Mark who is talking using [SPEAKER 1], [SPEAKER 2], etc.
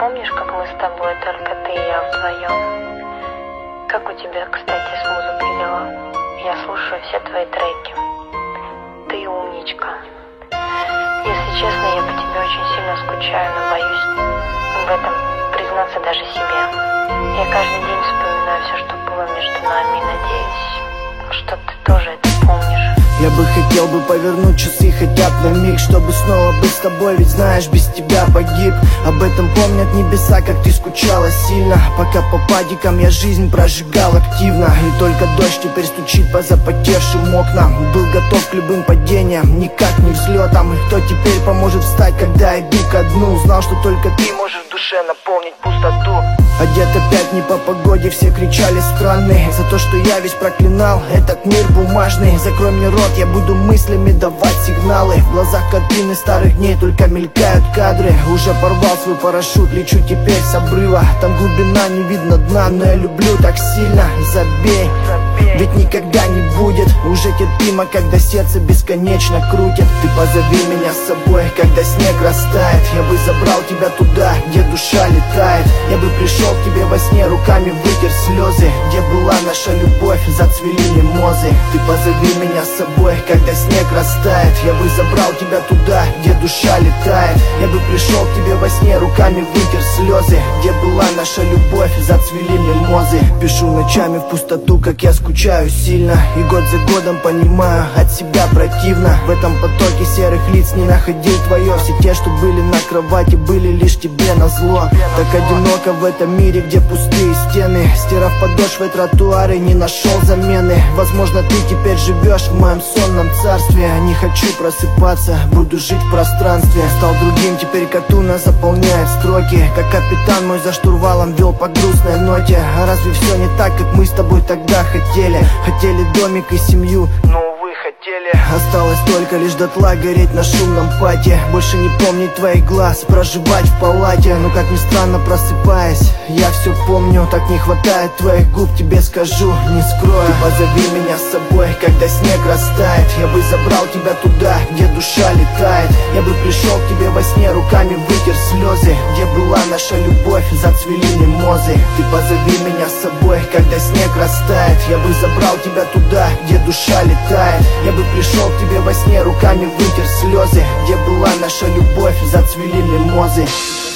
[SPEAKER 1] помнишь, как мы с тобой, только ты и я вдвоем? Как у тебя, кстати, с музыкой дела? Я слушаю все твои треки. Ты умничка. Если честно, я по тебе очень сильно скучаю, но боюсь в этом признаться даже себе. Я каждый день вспоминаю все, что было между нами, и надеюсь, что ты тоже это помнишь.
[SPEAKER 2] Я бы хотел повернуть часы хотя бы на миг, чтобы снова быть с тобой, ведь знаешь, без тебя погиб. Об этом помнят небеса, как ты скучала сильно, пока по падикам я жизнь прожигал активно. И только дождь теперь стучит по запотевшим окнам. Был готов к любым падениям, никак не взлетам. И кто теперь поможет встать, когда иду ко дну? Знал, что только ты можешь в душе наполнить пустоту. Одет опять не по погоде, все кричали странные за то, что я весь проклинал этот мир бумажный. Закрой мне рот, я буду мыслями давать сигналы. В глазах картины старых дней только мелькают кадры. Уже порвал свой парашют, лечу теперь с обрыва. Там глубина, не видно дна, но я люблю так сильно. Забей, ведь никогда не будет уже терпимо, когда сердце бесконечно крутит. Ты позови меня с собой, когда снег растает. Я бы забрал тебя туда, где душа летает. Я бы пришел к тебе во сне, руками вытер слезы. Где была наша любовь, зацвели мимозы. Ты позови меня с собой, когда снег растает. Я бы забрал тебя туда, где душа летает. Я бы пришел к тебе во сне, руками вытер слезы. Где была наша любовь, зацвели мимозы. Пишу ночами в пустоту, как я скучаю сильно. И год за годом понимаю, от себя противно. В этом потоке серых лиц не находил твое. Все те, что были на кровати, были лишь тебе назло. Так одиноко в этом мире, где пустые стены. Стирав подошвой тротуары, не нашел замены. Возможно, ты теперь живешь в моем сонном царстве. Не хочу просыпаться, буду жить в пространстве. Стал другим, теперь катуна заполняет строки. Как капитан мой за штурвалом вел по грустной ноте. А разве все не так, как мы с тобой тогда хотели? Хотели домик и семью, но увы, хотели. Осталось только лишь дотла гореть на шумном пате. Больше не помнить твоих глаз, проживать в палате. Но как ни странно, просыпаясь, я все помню. Так не хватает твоих губ, тебе скажу, не скрою. Ты позови меня с собой, когда снег растает. Я бы забрал тебя туда, где душа летает. Я бы пришел к тебе во сне, руками вытер слезы. Где была наша любовь, зацвели мимозы. Ты позови меня с собой, когда снег растает. Я бы забрал тебя туда, где душа летает. Я бы пришел к тебе во сне, руками вытер слезы. Где была наша любовь, зацвели мимозы.